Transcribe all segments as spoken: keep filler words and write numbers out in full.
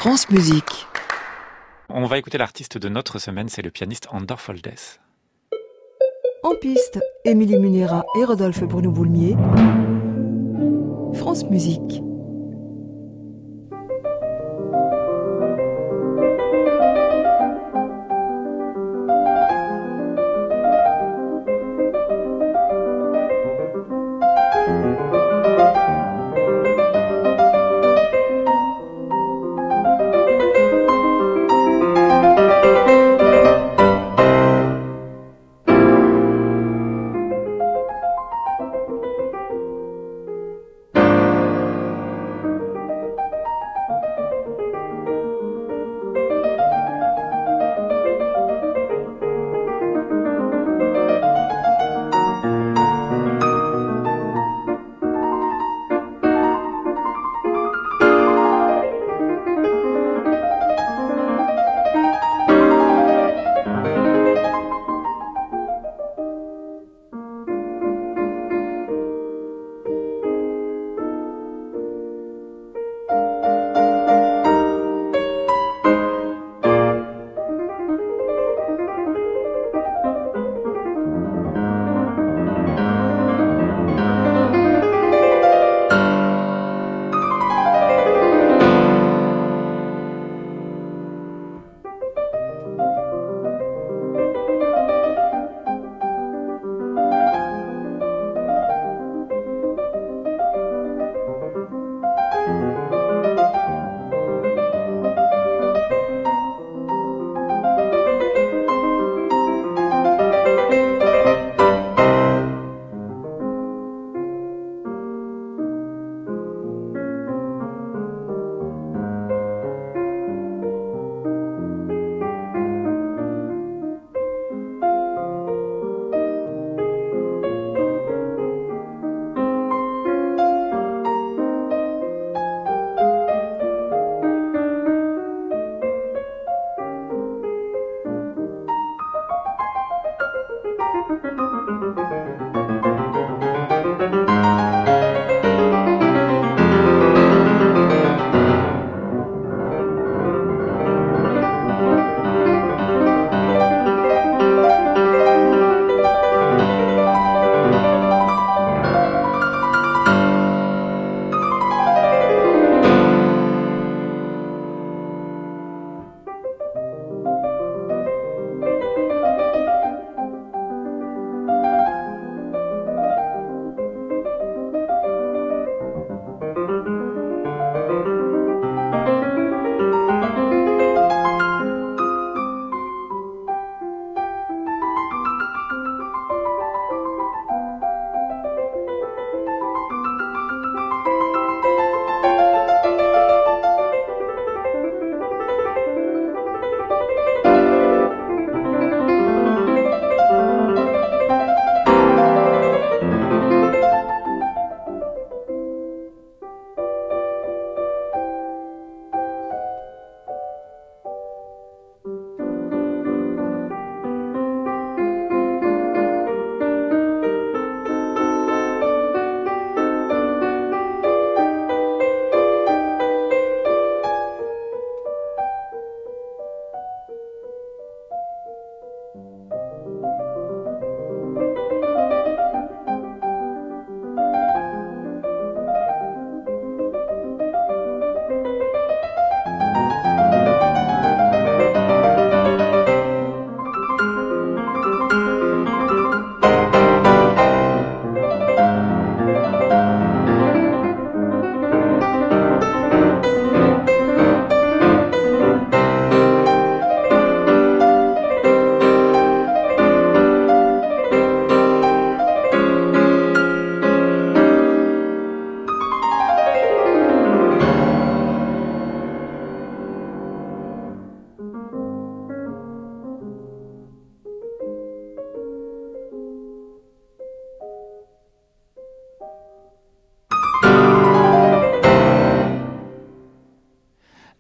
France Musique. On va écouter l'artiste de notre semaine, c'est le pianiste Andor Foldes. En piste, Émilie Munera et Rodolphe Bruno-Boulmier. France Musique.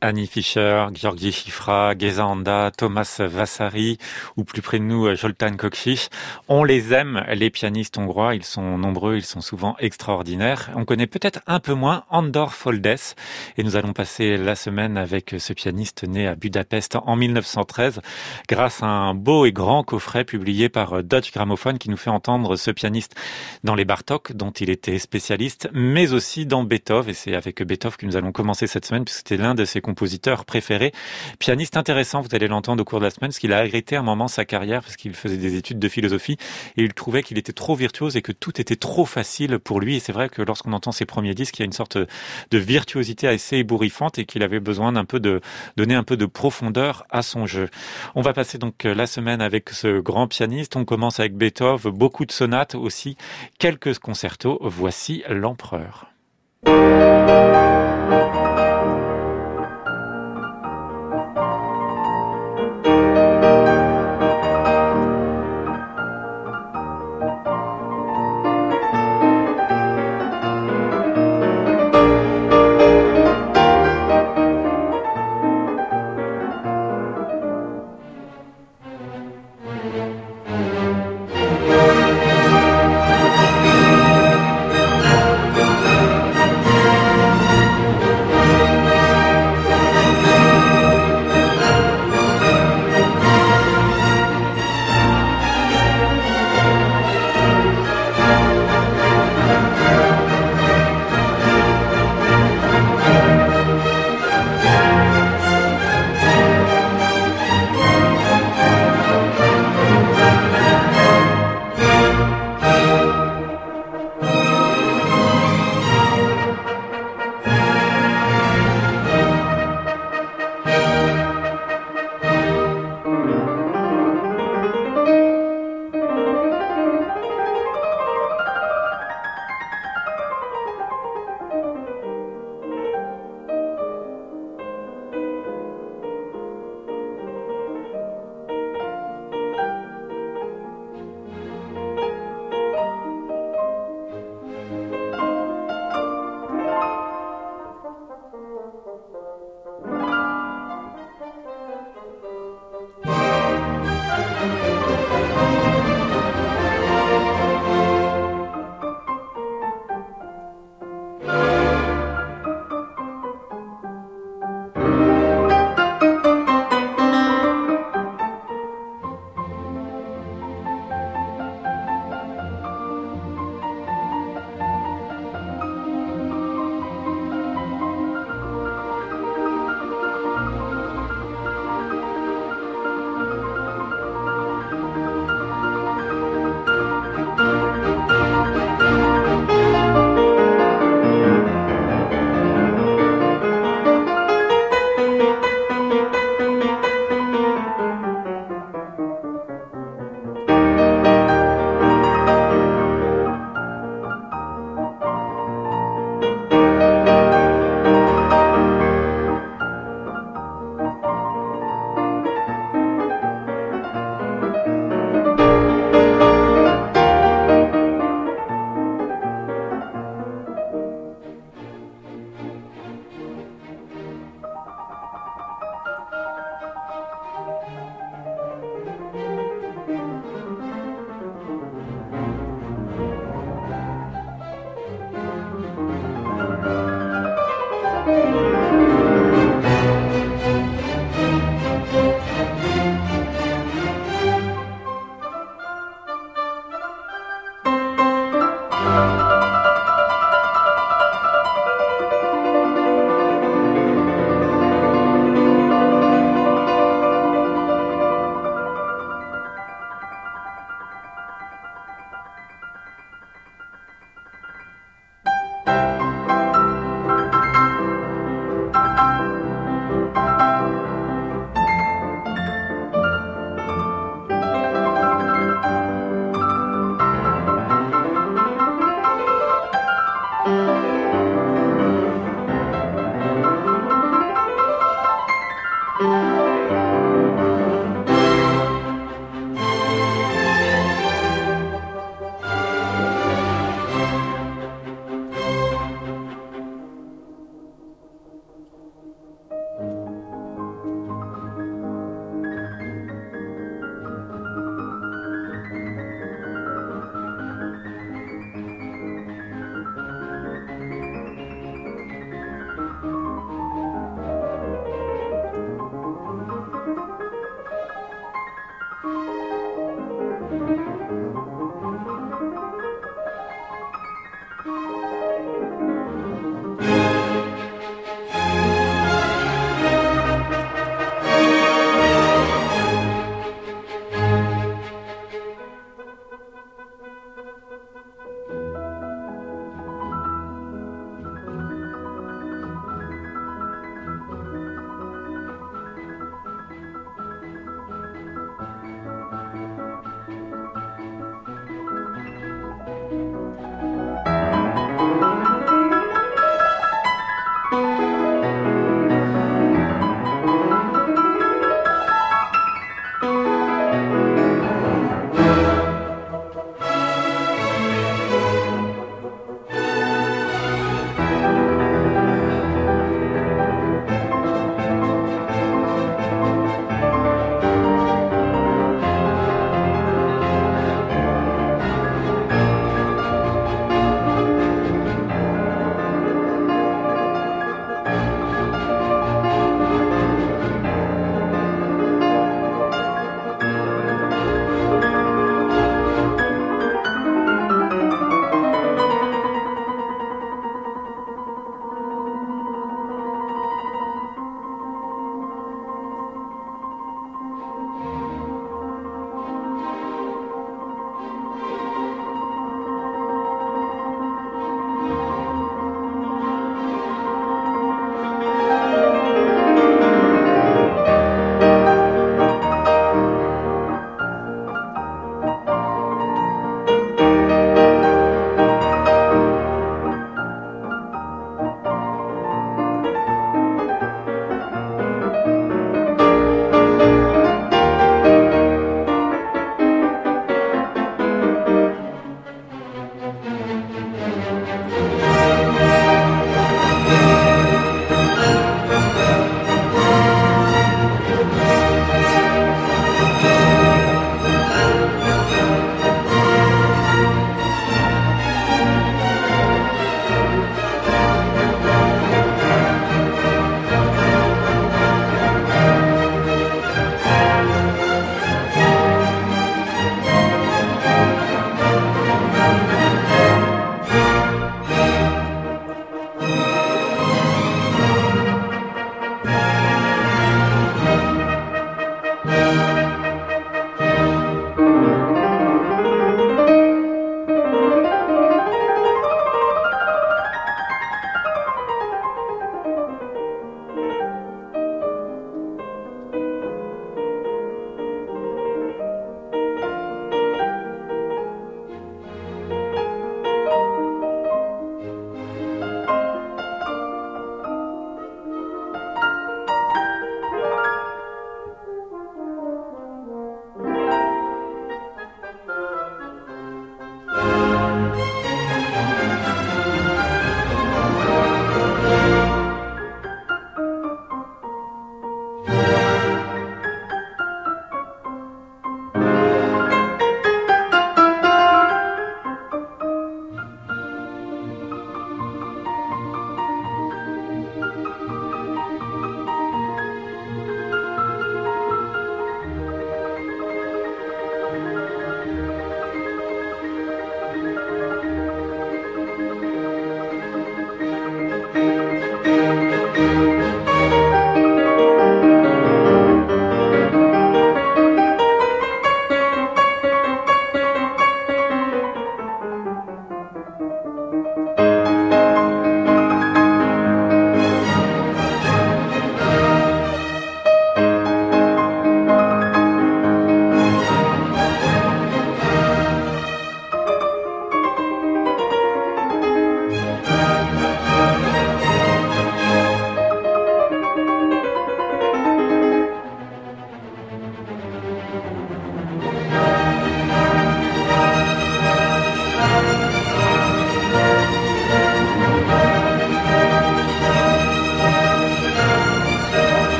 Annie Fischer, György Cifra, Geza Anda, Thomas Vasari ou plus près de nous Zoltán Kocsis. On les aime, les pianistes hongrois, ils sont nombreux, ils sont souvent extraordinaires. On connaît peut-être un peu moins Andor Foldes et nous allons passer la semaine avec ce pianiste né à Budapest en mille neuf cent treize grâce à un beau et grand coffret publié par Deutsche Grammophon qui nous fait entendre ce pianiste dans les Bartók dont il était spécialiste, mais aussi dans Beethoven, et c'est avec Beethoven que nous allons commencer cette semaine puisque c'était l'un de ses compositeur préféré. Pianiste intéressant, vous allez l'entendre au cours de la semaine, parce qu'il a arrêté un moment sa carrière parce qu'il faisait des études de philosophie et il trouvait qu'il était trop virtuose et que tout était trop facile pour lui. Et c'est vrai que lorsqu'on entend ses premiers disques, il y a une sorte de virtuosité assez ébouriffante et qu'il avait besoin d'un peu de donner un peu de profondeur à son jeu. On va passer donc la semaine avec ce grand pianiste. On commence avec Beethoven, beaucoup de sonates aussi, quelques concertos. Voici l'Empereur.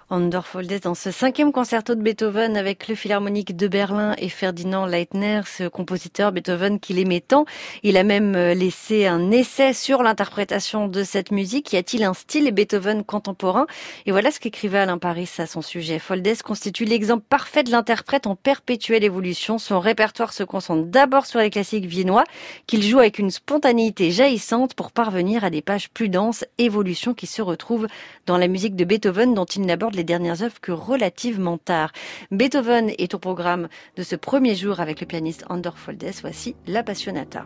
Anderfoldes dans ce cinquième concerto de Beethoven avec le Philharmonique de Berlin et Ferdinand Leitner, ce compositeur Beethoven qu'il aimait tant. Il a même laissé un essai sur l'interprétation de cette musique. Y a-t-il un style Beethoven contemporain? Et voilà ce qu'écrivait Alain Paris à son sujet. Foldes constitue l'exemple parfait de l'interprète en perpétuelle évolution. Son répertoire se concentre d'abord sur les classiques viennois qu'il joue avec une spontanéité jaillissante pour parvenir à des pages plus denses, évolution qui se retrouve dans la musique de Beethoven dont il n'aborde les dernières œuvres que relativement tard. Beethoven est au programme de ce premier jour avec le pianiste Anderfoldes. Voici la Passionata.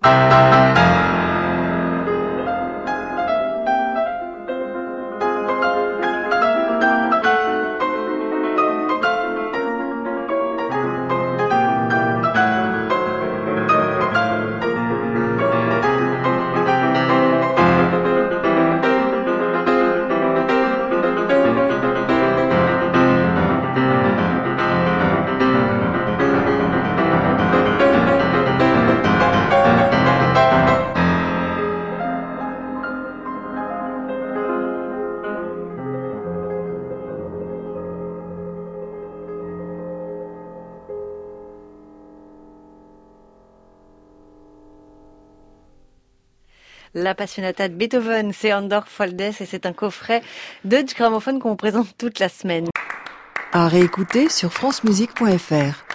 La Passionata de Beethoven, c'est Andor Foldes et c'est un coffret Deutsche Grammophon qu'on vous présente toute la semaine. À réécouter sur francemusique point f r.